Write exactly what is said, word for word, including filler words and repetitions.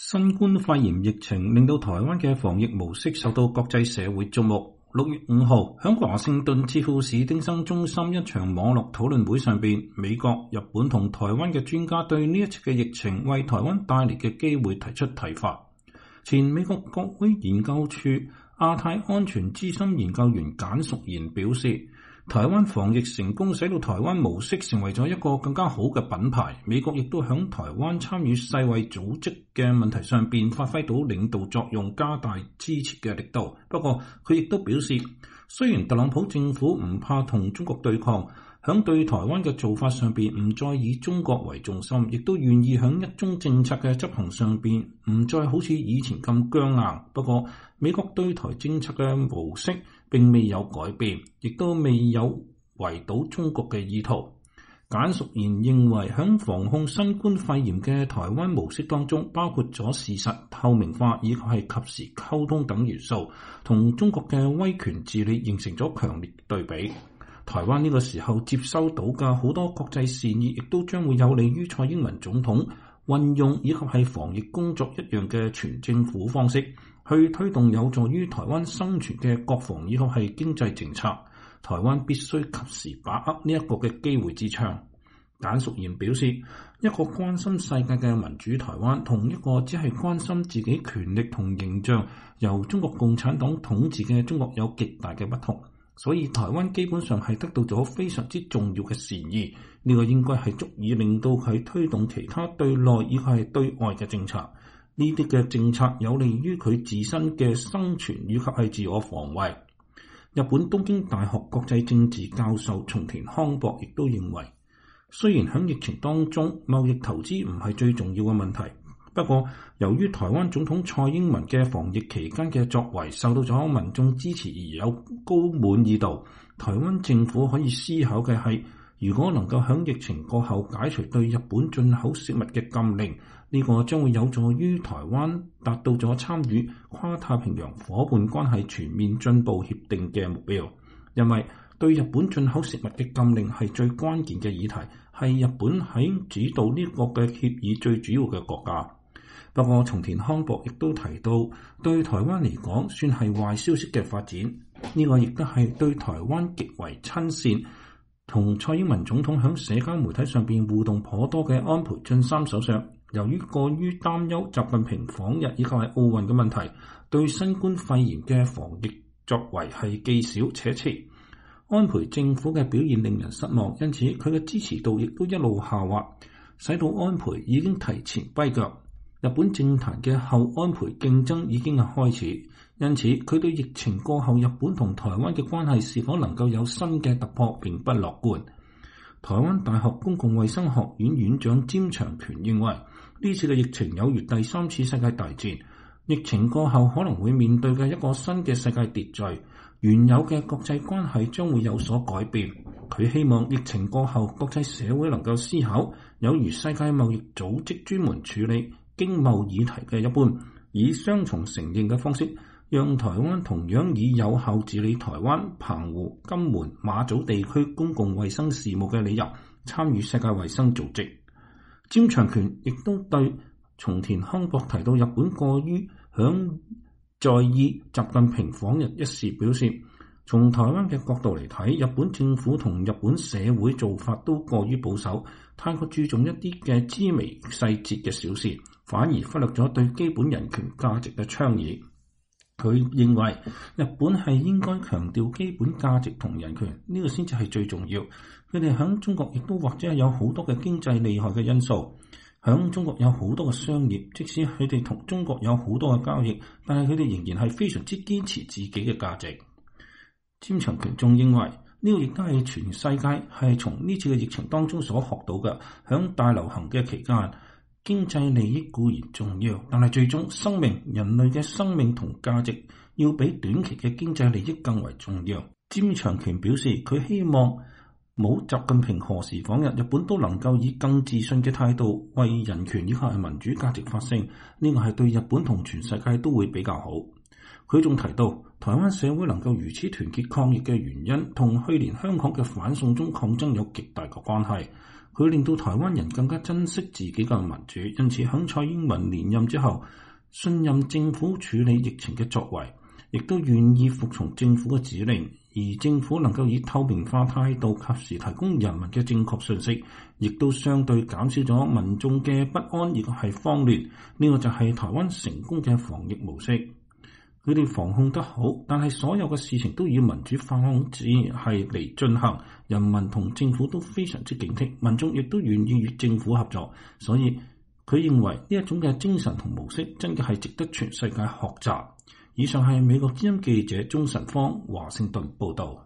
新冠肺炎疫情令到台灣嘅防疫模式受到國際社會矚目。六月五號，喺華盛頓智庫史丁生中心一場網絡討論會上邊，美國、日本同台灣嘅專家對呢一次嘅疫情為台灣帶嚟嘅機會提出睇法。前美國國會研究處亞太安全資深研究員簡淑賢表示，台灣防疫成功使到台灣模式成為咗一個更加好嘅品牌。美國亦都響台灣參與世衛組織嘅問題上邊發揮到領導作用，加大支持嘅力度。不過佢亦都表示，雖然特朗普政府唔怕同中國對抗，響對台灣嘅做法上邊唔再以中國為重心，亦都願意響一中政策嘅執行上邊唔再好似以前咁僵硬。不過美國對台政策嘅模式並未有改變，亦都未有圍堵中國嘅意圖。簡淑賢認為，響防控新冠肺炎嘅台灣模式當中，包括咗事實透明化以及係及時溝通等元素，同中國嘅威權治理形成咗強烈對比。台灣呢個時候接收到嘅好多國際善意，亦都將會有利於蔡英文總統運用以及係防疫工作一樣嘅全政府方式，去推動有助於台灣生存嘅國防以及係經濟政策。台灣必須及時把握呢一個嘅機會之窗。簡淑賢表示，一個關心世界嘅民主台灣，同一個只係關心自己權力同形象由中國共產黨統治嘅中國有極大嘅不同。所以台灣基本上係得到咗非常之重要嘅善意，呢、這個應該係足以令到佢推動其他對內以及係對外嘅政策。呢啲嘅政策有利於佢自身嘅生存以及係自我防衛。日本東京大學國際政治教授松田康博亦都認為，雖然喺疫情當中貿易投資唔係最重要嘅問題，不過由於台灣總統蔡英文嘅防疫期間嘅作為受到咗民眾支持而有高滿意度，台灣政府可以思考嘅係，如果能夠喺疫情過後解除對日本進口食物嘅禁令，呢、這個將會有助於台灣達到咗參與跨太平洋夥伴關係全面進步協定嘅目標。因為對日本進口食物嘅禁令係最關鍵嘅議題，係日本喺主導呢個嘅協議最主要嘅國家。不過松田康博亦都提到，對台灣嚟講算係壞消息嘅發展，呢、這個亦都係對台灣極為親善，同蔡英文總統喺社交媒體上邊互動頗多嘅安倍晉三首相，由於過於擔憂習近平訪日以及係奧運嘅問題，對新冠肺炎嘅防疫作為係既少且遲。安倍政府嘅表現令人失望，因此佢嘅支持度亦都一路下滑，使到安倍已經提前跛腳。日本政壇嘅後安倍競爭已經係開始，因此佢對疫情過後日本同台灣嘅關係是否能夠有新嘅突破並不樂觀。台灣大學公共衛生學院院長詹長權認為，呢次嘅疫情有如第三次世界大戰，疫情過後可能會面對嘅一個新嘅世界秩序，原有嘅國際關係將會有所改變。佢希望疫情過後國際社會能夠思考，有如世界貿易組織專門處理經貿議題嘅一般，以雙重承認嘅方式，讓台灣同樣以有效治理台灣、澎湖、金門、馬祖地區公共衛生事務嘅理由參與世界衛生組織。詹長權亦都對松田康博提到日本過於響在意習近平訪日一事表示，從台灣嘅角度嚟睇，日本政府同日本社會做法都過於保守，太過注重一啲嘅枝微細節嘅小事，反而忽略咗對基本人權價值嘅倡議。佢認為日本係應該強調基本價值同人權，呢、這個先至係最重要。佢哋喺中國亦都或者係有好多嘅經濟利害嘅因素，喺中國有好多嘅商業，即使佢哋同中國有好多嘅交易，但係佢哋仍然係非常之堅持自己嘅價值。詹長權仲認為，呢、這個亦都係全世界係從呢次嘅疫情當中所學到嘅。響大流行嘅期間，經濟利益固然重要，但係最終生命、人類嘅生命同價值要比短期嘅經濟利益更為重要。詹長權表示，佢希望冇習近平何時訪日，日本都能夠以更自信嘅態度為人權以及係民主價值發聲。呢個係對日本同全世界都會比較好。佢仲提到，台灣社會能夠如此團結抗疫嘅原因，同去年香港嘅反送中抗爭有極大嘅關係。 佢令到台灣人更加珍惜自己嘅民主，因此響蔡英文連任之後，信任政府處理疫情嘅作為，亦都願意服從政府嘅指令，而政府能夠以透明化態度及時提供人民嘅正確信息，亦都相對減少咗民眾嘅不安，亦係慌亂。呢個就係台灣成功嘅防疫模式。佢哋防控得好，但係所有嘅事情都以民主方式係嚟進行，人民同政府都非常之警惕，民眾亦都願意與政府合作，所以佢認為呢一種嘅精神同模式真嘅係值得全世界學習。以上係美國之音記者鍾晨芳華盛頓報道。